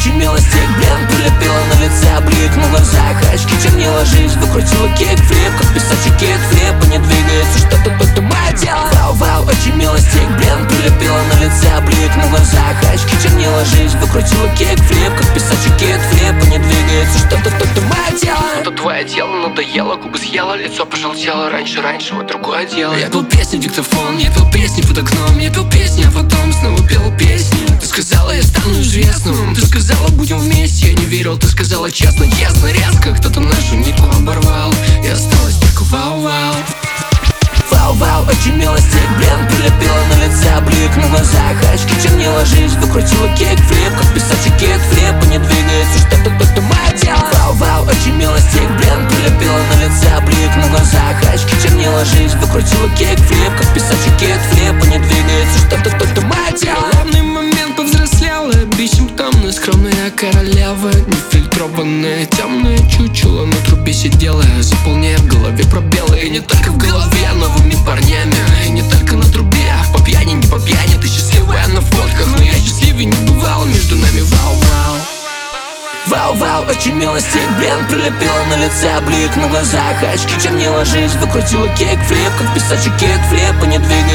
очень мило стик, блин, прилепила на лице блик, на глазах очки, чернила жизнь, выкрутила кик-флип, как писачий кик-флип, и не двигается что-то, то мое дело. Вау-вау, очень мило стик, блин, прилепила на лице блик, на глазах очки, чернила жизнь, выкрутила кик-флип, как писачий кик-флип, и не двигается что-то, то мое дело. Это твое тело надоело, губы съела, лицо пожелтело. Раньше, вот другое дело. Я пел песни в диктофон, я пел песни под окном, я пел песни, а потом снова пел песни. Ты сказала, я стану известным, ты сказала, будем вместе, я не верил, ты сказала честно, ясно, резко. Кто-то нашу нитку оборвал, и осталось только вау-вау. Вау-вау, очень мило стик, блин, прилепила на лице блик, на глазах очки, чернила жизнь, выкрутила кик-флип, как писачий кик-флип, и не двигается что-то, то мое дело. Вау-вау, очень мило стик, блин, прилепила на лице блик, на глазах очки, чернила жизнь, выкрутила кик-флип, как писачий кик-флип, и не двигается что-то, то мое дело. Главный момент повзрослела, бессимптомная, скромная королева, нефильтрованная, темная чучело на трубе сидела, заполняя в голове пробелы. И не только в голове, новыми парнями, и не только на трубе. По пьяни, не по пьяни, ты счастливая на фотках, но я счастливее не бывал, между нами вау-вау. Вау-вау, очень мило стик, блин, прилепила на лице блик, на глазах очки, чернила жизнь, выкрутила кик-флип, как писачий кик-флип, и не двигается